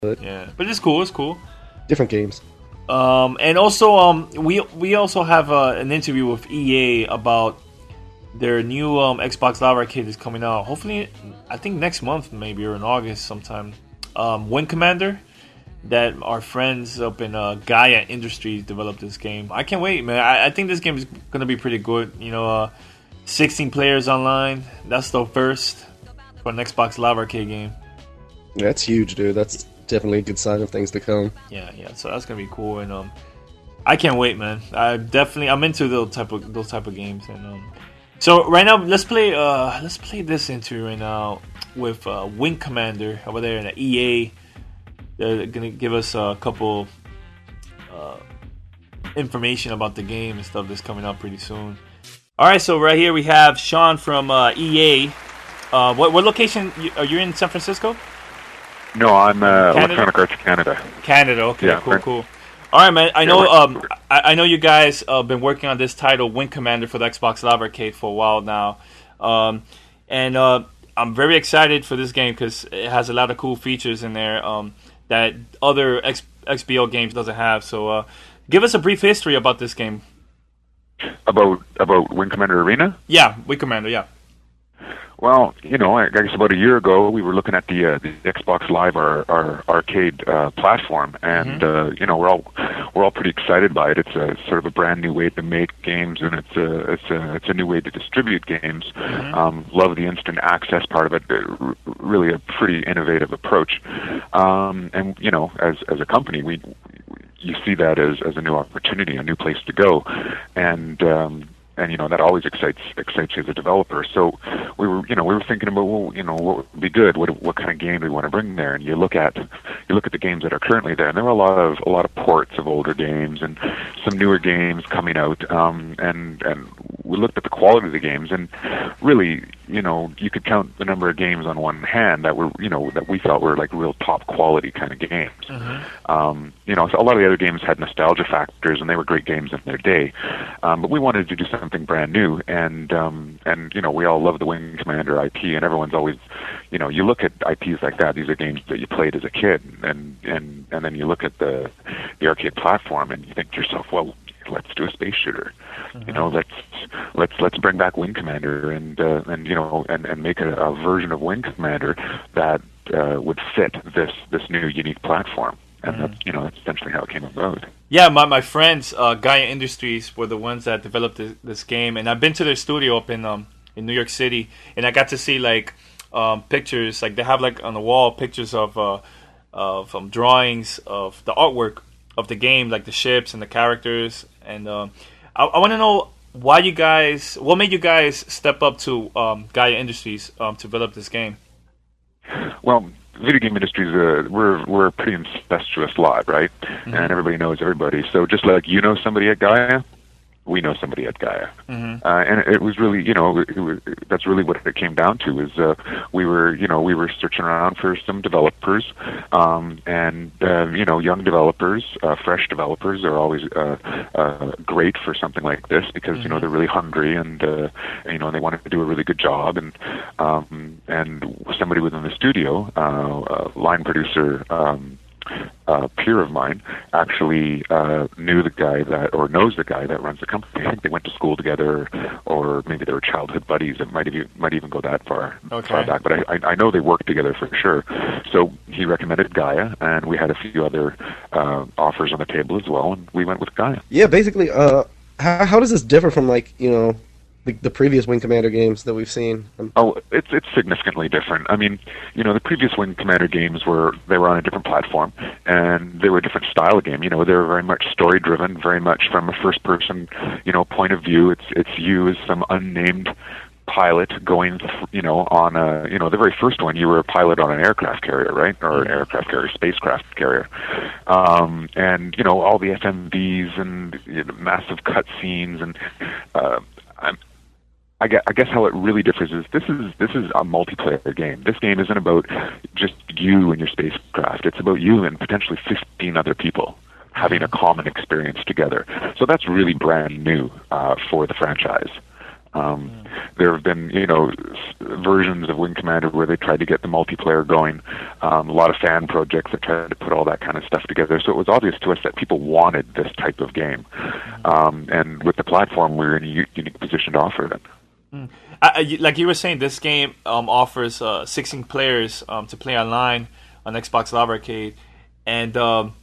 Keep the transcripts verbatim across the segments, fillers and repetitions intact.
but Yeah, but it's cool. It's cool. different games. Um, and also, um, we we also have uh, an interview with E A about their new um, Xbox Live Arcade is coming out. Hopefully, I think next month, maybe, or in August sometime. Um, Wing Commander, that our friends up in uh, Gaia Industries developed this game. I can't wait, man. I, I think this game is gonna be pretty good. You know, uh, sixteen players online. That's the first for an Xbox Live Arcade game. Yeah, that's huge, dude. That's definitely a good sign of things to come. Yeah, yeah. So that's gonna be cool, and um, I can't wait, man. I definitely I'm into those type of those type of games, and um, so right now let's play uh let's play this interview right now with uh, Wing Commander over there in the E A. They're gonna give us a couple uh information about the game and stuff that's coming out pretty soon. All right, so right here we have Sean from uh, E A. Uh, what what location are you in? San Francisco? No, I'm uh, Canada? Electronic Arts Canada. Canada, okay, Yeah, cool, right. cool. All right, man. I Yeah, know, we're- um, I, I know you guys uh, been working on this title, Wing Commander, for the Xbox Live Arcade for a while now, um, and uh, I'm very excited for this game because it has a lot of cool features in there um, that other X, X B L games doesn't have. So, uh, give us a brief history about this game. About about Wing Commander Arena. Yeah, Wing Commander. Yeah. Well, you know, I guess about a year ago, we were looking at the, uh, the Xbox Live, our, our arcade uh, platform, and uh, you know, we're all we're all pretty excited by it. It's a sort of a brand new way to make games, and it's a it's a it's a new way to distribute games. Mm-hmm. Um, love the instant access part of it. R- really, a pretty innovative approach. Um, and you know, as as a company, we you see that as as a new opportunity, a new place to go, and. Um, And you know that always excites excites you as a developer. So we were, you know, we were thinking about, well, you know, what would be good? What what kind of game do we want to bring there? And you look at you look at the games that are currently there, and there are a lot of a lot of ports of older games and some newer games coming out. Um, and and we looked at the quality of the games, and really, you know, you could count the number of games on one hand that were, you know, that we felt were like real top quality kind of games. Mm-hmm. Um, you know, so a lot of the other games had nostalgia factors, and they were great games in their day. Um, but we wanted to do something brand new, and um, and you know, we all love the Wing Commander I P, and everyone's always, you know, you look at I Ps like that. These are games that you played as a kid, and and and then you look at the the arcade platform, and you think to yourself, well, let's do a space shooter. Mm-hmm. You know, let's let's let's bring back Wing Commander, and uh, and you know, and and make a, a version of Wing Commander that uh, would fit this this new unique platform. And Mm-hmm. that's, you know, that's essentially how it came about. Yeah, my my friends, uh, Gaia Industries, were the ones that developed this, this game, and I've been to their studio up in um in New York City, and I got to see like um pictures, like they have like on the wall pictures of uh of um, drawings of the artwork of the game, like the ships and the characters, and um, I, I want to know why you guys, what made you guys step up to um, Gaia Industries um, to develop this game? Well, video game industry is a we're we're a pretty incestuous lot, right? Mm-hmm. And everybody knows everybody. So just like you know somebody at Gaia, we know somebody at Gaia. Mm-hmm. Uh, and it was really, you know, it was, that's really what it came down to. Is uh, we were, you know, we were searching around for some developers, um, and uh, you know, young developers, uh, fresh developers are always uh, uh, great for something like this because mm-hmm. you know they're really hungry and uh, you know and they wanted to do a really good job, and um, and somebody within the studio, uh, uh, line producer. Um, Uh, peer of mine actually uh, knew the guy that, or knows the guy that runs the company. I think they went to school together, or maybe they were childhood buddies. It might even might even go that far, okay. far back. But I, I, I know they worked together for sure. So he recommended Gaia, and we had a few other uh, offers on the table as well, and we went with Gaia. Yeah, basically, uh, how, how does this differ from, like, you know, the, the previous Wing Commander games that we've seen? Um, Oh, it's it's significantly different. I mean, you know, the previous Wing Commander games were they were on a different platform, and they were a different style of game. You know, they were very much story driven, very much from a first person, you know, point of view. It's it's you as some unnamed pilot going, th- you know, on a, you know, the very first one, you were a pilot on an aircraft carrier, right, or an aircraft carrier, spacecraft carrier, um, and you know, all the F M Vs and you know, massive cutscenes, and uh, I'm. I guess, I guess how it really differs is this is this is a multiplayer game. This game isn't about just you and your spacecraft. It's about you and potentially fifteen other people having a common experience together. So that's really brand new uh, for the franchise. Um, mm. There have been, you know, versions of Wing Commander where they tried to get the multiplayer going. Um, a lot of fan projects that tried to put all that kind of stuff together. So it was obvious to us that people wanted this type of game. Um, and with the platform, we were in a u- unique position to offer it. Mm. I, like you were saying, this game um, offers uh, sixteen players um, to play online on Xbox Live Arcade, and um,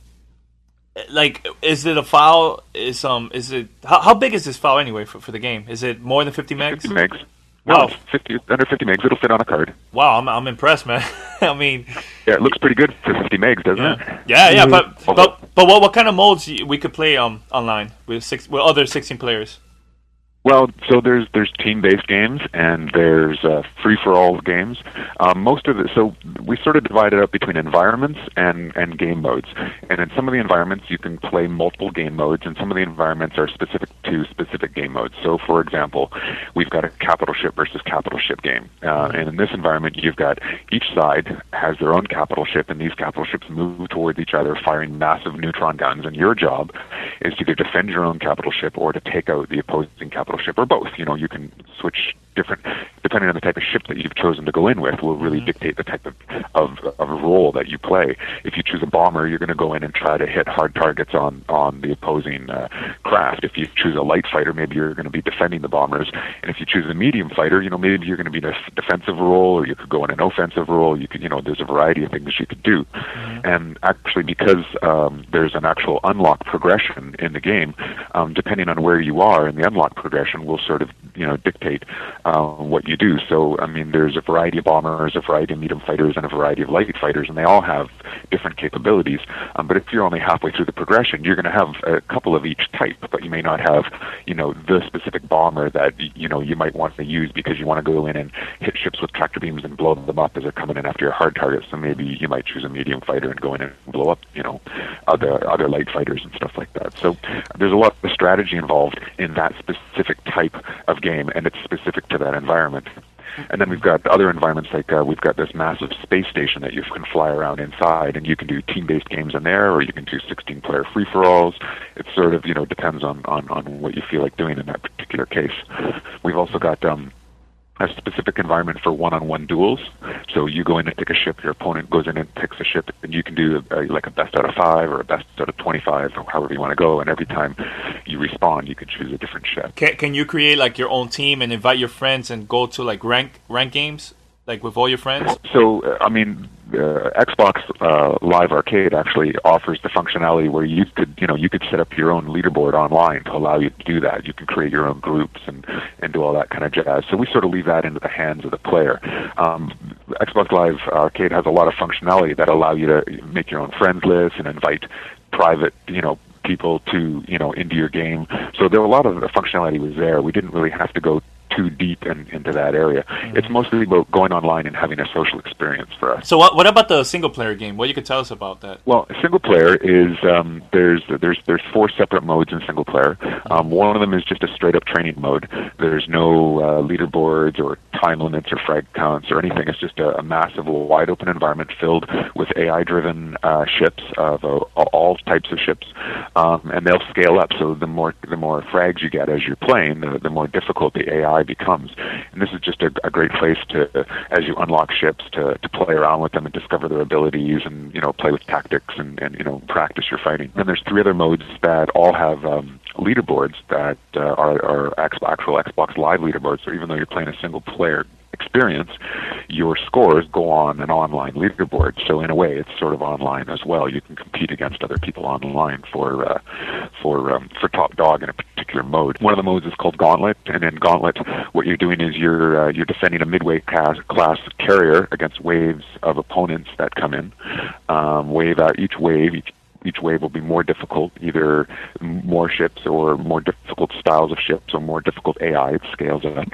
like, is it a file? Is um, is it how, how big is this file anyway for, for the game? Is it more than fifty megs? fifty megs. Wow, no, fifty under fifty megs. It'll fit on a card. Wow, I'm I'm impressed, man. I mean, yeah, it looks pretty good for fifty megs, doesn't yeah. it? Yeah, yeah, but but but what what kind of modes we could play um online with six with other sixteen players? Well, so there's there's team-based games and there's uh, free-for-all games. Um, most of the so we sort of divide it up between environments and, and game modes. And in some of the environments, you can play multiple game modes, and some of the environments are specific to specific game modes. So, for example, we've got a capital ship versus capital ship game, uh, and in this environment, you've got each side has their own capital ship, and these capital ships move towards each other, firing massive neutron guns. And your job is to either defend your own capital ship or to take out the opposing capital ship, or both. You know, you can switch different, depending on the type of ship that you've chosen to go in with, will really mm-hmm. dictate the type of, of of role that you play. If you choose a bomber, you're going to go in and try to hit hard targets on on the opposing uh, craft. If you choose a light fighter, maybe you're going to be defending the bombers. And if you choose a medium fighter, you know, maybe you're going to be in a defensive role, or you could go in an offensive role. You could, you know, there's a variety of things you could do. Mm-hmm. And actually, because um, there's an actual unlock progression in the game, um, depending on where you are in the unlock progression, will sort of, you know, dictate uh, what you do. So, I mean, there's a variety of bombers, a variety of medium fighters, and a variety of light fighters, and they all have different capabilities. Um, but if you're only halfway through the progression, you're going to have a couple of each type, but you may not have, you know, the specific bomber that, you know, you might want to use because you want to go in and hit ships with tractor beams and blow them up as they're coming in after your hard targets. So maybe you might choose a medium fighter and go in and blow up, you know, other other light fighters and stuff like that. So there's a lot of strategy involved in that specific type of game, and it's specific to that environment. And then we've got other environments, like uh, we've got this massive space station that you can fly around inside, and you can do team-based games in there, or you can do sixteen-player free-for-alls. It sort of, you know, depends on, on, on what you feel like doing in that particular case. We've also got um, a specific environment for one-on-one duels. So you go in and pick a ship, your opponent goes in and picks a ship, and you can do a, like a best out of five or a best out of twenty-five, or however you want to go, and every time you respawn, you can choose a different ship. Can, can you create like your own team and invite your friends and go to like rank rank games, like with all your friends? So, uh, I mean, uh, Xbox uh, Live Arcade actually offers the functionality where you could, you know, you could set up your own leaderboard online to allow you to do that. You can create your own groups and, and do all that kind of jazz. So we sort of leave that into the hands of the player. Um, Xbox Live Arcade has a lot of functionality that allow you to make your own friends list and invite private, you know, people to, you know, into your game. So there were a lot of the functionality was there. We didn't really have to go too deep in, into that area. Mm-hmm. It's mostly about going online and having a social experience for us. So what what about the single player game? What you could tell us about that? Well, single player is um, there's there's there's four separate modes in single player. Um, one of them is just a straight up training mode. There's no uh, leaderboards or time limits or frag counts or anything. It's just a, a massive, wide open environment filled with A I driven uh, ships of uh, all types of ships, um, and they'll scale up. So the more the more frags you get as you're playing, the, the more difficult the A I becomes. And this is just a, a great place to, as you unlock ships, to, to play around with them and discover their abilities and, you know, play with tactics and, and you know, practice your fighting. And there's three other modes that all have um, leaderboards that uh, are, are actual Xbox Live leaderboards. So even though you're playing a single player experience, your scores go on an online leaderboard. So in a way, it's sort of online as well. You can compete against other people online for uh, for um, for top dog in a particular mode. One of the modes is called Gauntlet, and in Gauntlet, what you're doing is you're uh, you're defending a midway class, class carrier against waves of opponents that come in. Um, wave out each wave. Each Each wave will be more difficult, either more ships or more difficult styles of ships or more difficult A I. It scales up.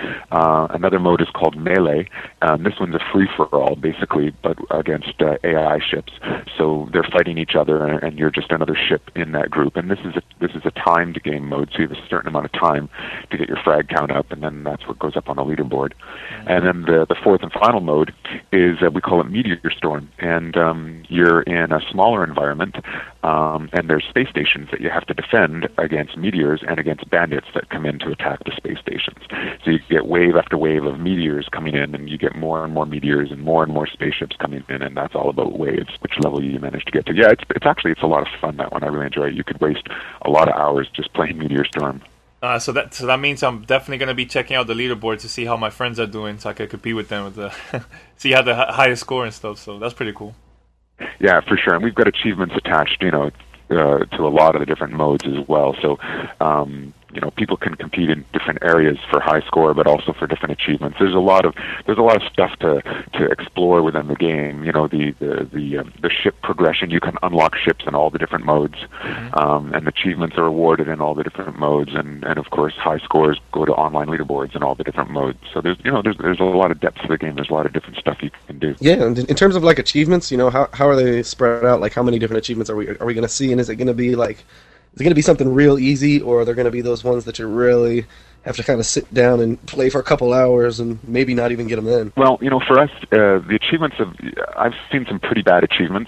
Uh, another mode is called Melee. Um, this one's a free-for-all, basically, but against uh, A I ships. So they're fighting each other, and, and you're just another ship in that group. And this is a, this is a timed game mode, so you have a certain amount of time to get your frag count up, and then that's what goes up on the leaderboard. Mm-hmm. And then the, the fourth and final mode is, uh, we call it Meteor Storm. And um, you're in a smaller environment, um, and there's space stations that you have to defend against meteors and against bandits that come in to attack the space stations. So you get wave after wave of meteors coming in, and you get more and more meteors and more and more spaceships coming in, and that's all about waves, which level you manage to get to. Yeah, it's it's actually it's a lot of fun, that one. I really enjoy it. You could waste a lot of hours just playing Meteor Storm. Uh, so that so that means I'm definitely going to be checking out the leaderboard to see how my friends are doing, so I could compete with them with the see how the h- highest score and stuff. So that's pretty cool. Yeah, for sure. And we've got achievements attached, you know, uh, to a lot of the different modes as well. So, um, you know, people can compete in different areas for high score, but also for different achievements. There's a lot of there's a lot of stuff to to explore within the game. You know, the the the, um, the ship progression. You can unlock ships in all the different modes, mm-hmm. um, and achievements are awarded in all the different modes. And, and of course, high scores go to online leaderboards in all the different modes. So there's you know there's there's a lot of depth to the game. There's a lot of different stuff you can do. Yeah, and in terms of like achievements, you know, how how are they spread out? Like, how many different achievements are we are we going to see? And is it going to be like Is it going to be something real easy, or are there going to be those ones that you really have to kind of sit down and play for a couple hours and maybe not even get them in? Well, you know, for us, uh, the achievements of I've seen some pretty bad achievements.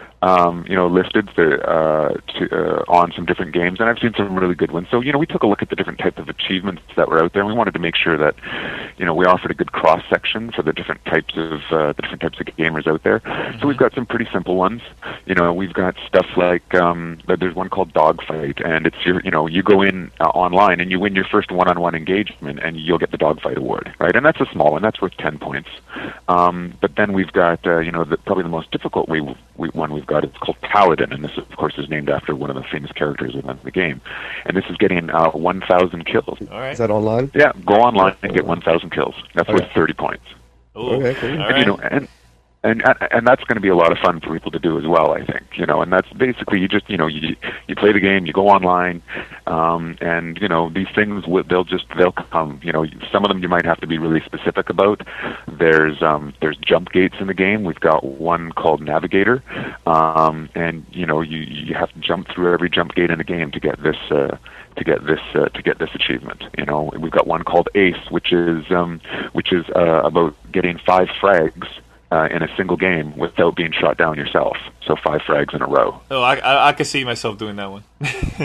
Um, you know, listed to, uh, to, uh, on some different games, and I've seen some really good ones. So, you know, we took a look at the different types of achievements that were out there, and we wanted to make sure that, you know, we offered a good cross section for the different types of uh, the different types of gamers out there. Mm-hmm. So we've got some pretty simple ones. You know, we've got stuff like um, there's one called Dogfight, and it's your, you know, you go in uh, online and you win your first one-on-one engagement, and you'll get the Dogfight award, right? And that's a small one, that's worth ten points. Um, but then we've got, uh, you know, the, probably the most difficult we, we, one we've got. It's called Paladin, and this, of course, is named after one of the famous characters within the game. And this is getting uh, one thousand kills. All right. Is that online? Yeah, go online and get one thousand kills. That's Okay. worth thirty points. Ooh. Okay, cool. All And, right. you know, and and and that's going to be a lot of fun for people to do as well, I think. You know, and that's basically you just you know you you play the game, you go online, um, and you know these things will, they'll just they'll come. You know, some of them you might have to be really specific about. There's um, there's jump gates in the game. We've got one called Navigator, um, and you know you you have to jump through every jump gate in the game to get this. Uh, to get this uh, to get this achievement. You know, we've got one called Ace, which is um, which is uh, about getting five frags uh, in a single game without being shot down yourself. So five frags in a row. Oh, I, I I can see myself doing that one.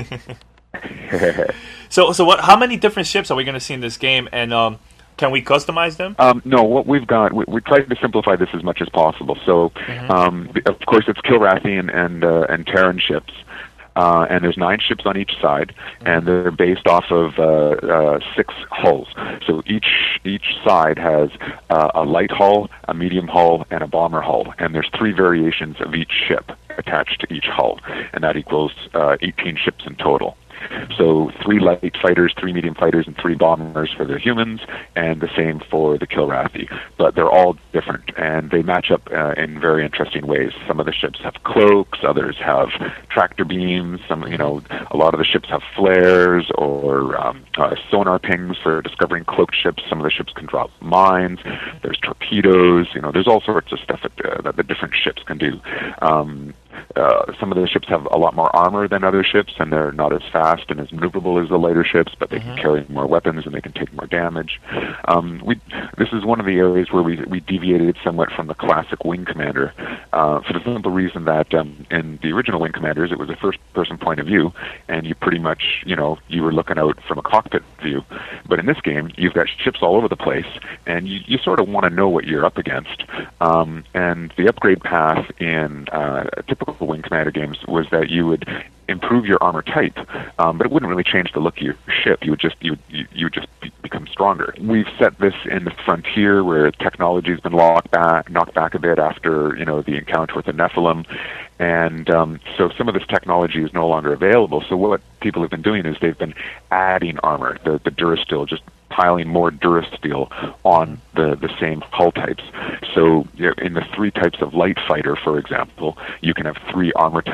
so so what? How many different ships are we going to see in this game? And um, can we customize them? Um, no, what we've got, we, we tried to simplify this as much as possible. So, Mm-hmm. um, of course, it's Kilrathian and uh, and Terran ships. Uh, and there's nine ships on each side, and they're based off of uh, uh, six hulls. So each each side has uh, a light hull, a medium hull, and a bomber hull. And there's three variations of each ship attached to each hull, and that equals uh, eighteen ships in total. So three light fighters, three medium fighters, and three bombers for the humans, and the same for the Kilrathi. But they're all different, and they match up uh, in very interesting ways. Some of the ships have cloaks, others have tractor beams. Some, you know, a lot of the ships have flares or um, uh, sonar pings for discovering cloaked ships. Some of the ships can drop mines. There's torpedoes. You know, there's all sorts of stuff that, uh, that the different ships can do. Um, Uh, some of the ships have a lot more armor than other ships, and they're not as fast and as maneuverable as the lighter ships, but they mm-hmm. can carry more weapons and they can take more damage. Um, we, this is one of the areas where we, we deviated somewhat from the classic Wing Commander, uh, for the simple reason that um, in the original Wing Commanders, it was a first-person point of view, and you pretty much, you know, you were looking out from a cockpit view. But in this game, you've got ships all over the place, and you, you sort of want to know what you're up against. Um, and the upgrade path in uh, typical Wing Commander games was that you would improve your armor type, um, but it wouldn't really change the look of your ship. You would just you would, you, you would just be, become stronger. We've set this in the frontier where technology has been locked back, knocked back a bit after you know the encounter with the Nephilim, and um, so some of this technology is no longer available. So what people have been doing is they've been adding armor, the the Durasteel, just piling more Durasteel on the, the same hull types. So you know, in the three types of light fighter, for example, you can have three armor types.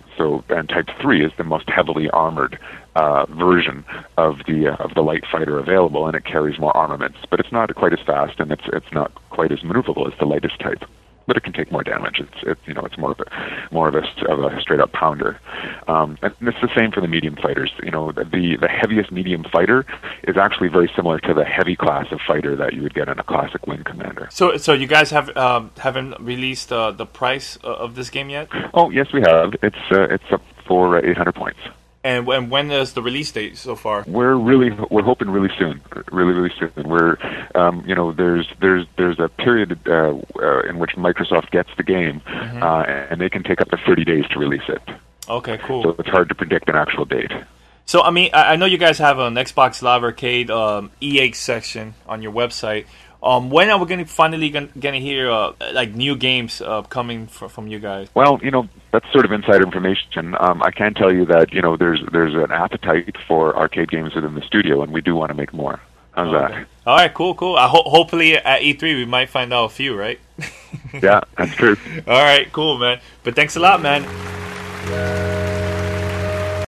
So, and Type three is the most heavily armored uh, version of the uh, of the light fighter available, and it carries more armaments. But it's not quite as fast, and it's it's not quite as maneuverable as the lightest type. But it can take more damage. It's, it's you know it's more of a more of a, of a straight up pounder. Um, and it's the same for the medium fighters. You know the the heaviest medium fighter is actually very similar to the heavy class of fighter that you would get in a classic Wing Commander. So so you guys have um, haven't released uh, the price of this game yet? Oh yes, we have. It's uh, it's up for uh, eight hundred points. And when, when is the release date so far? We're really we're hoping really soon, really really soon. We're um, you know there's there's there's a period uh, uh, in which Microsoft gets the game, mm-hmm. uh, and they can take up to thirty days to release it. Okay, cool. So it's hard to predict an actual date. So I mean, I, I know you guys have an Xbox Live Arcade um, E A section on your website. Um, when are we going to finally going to hear uh, like new games uh, coming fr- from you guys? Well, you know that's sort of insider information. Um, I can tell you that you know there's there's an appetite for arcade games within the studio, and we do want to make more. How's okay. that? All right, cool, cool. I ho- hopefully at E three we might find out a few, right? Yeah, that's true. All right, cool, man. But thanks a lot, man.